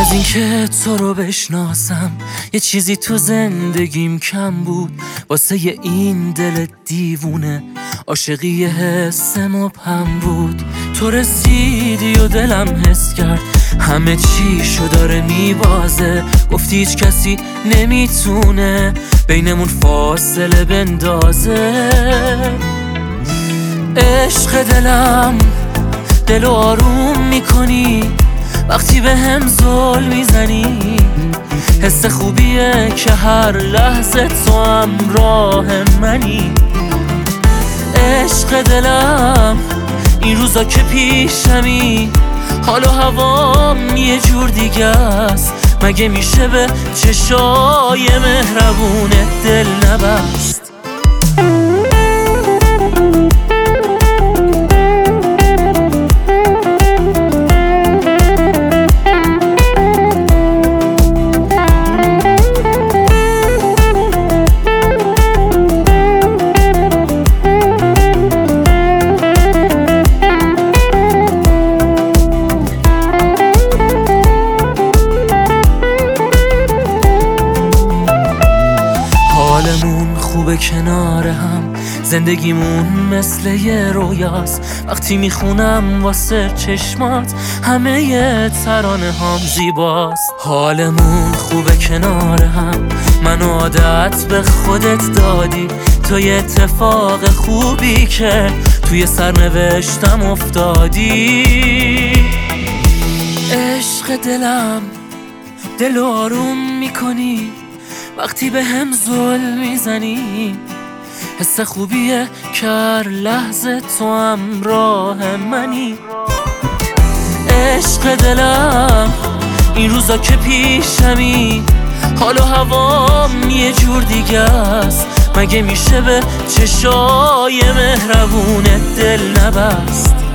از اینکه تو رو بشناسم یه چیزی تو زندگیم کم بود، واسه این دل دیوونه عاشقی حس مبهم بود. تو رسیدی و دلم حس کرد همه چیشو داره میبازه، گفتی هیچ کسی نمیتونه بینمون فاصله بندازه. عشق دلم دلو آروم میکنی وقتی به هم زل میزنی، حس خوبیه که هر لحظه تو همراه منی. عشق دلم این روزا که پیشمی حال و هوام یه جور دیگه است، مگه میشه به چشای مهربونه دل نبست؟ حالمون خوبه کنار هم، زندگیمون مثل یه رویاست. وقتی میخونم واسه چشمات همه ی ترانه هم زیباست. حالمون خوبه کنار هم، منو عادت به خودت دادی، تو یه اتفاق خوبی که توی سرنوشتم افتادی. عشق دلم دل آروم میکنی وقتی به هم زل میزنی، حس خوبیه که هر لحظه تو همراه منی. عشق دلم این روزا که پیشمی حال و هوام یه جور دیگه است، مگه میشه به چشای مهربونه دل نبست؟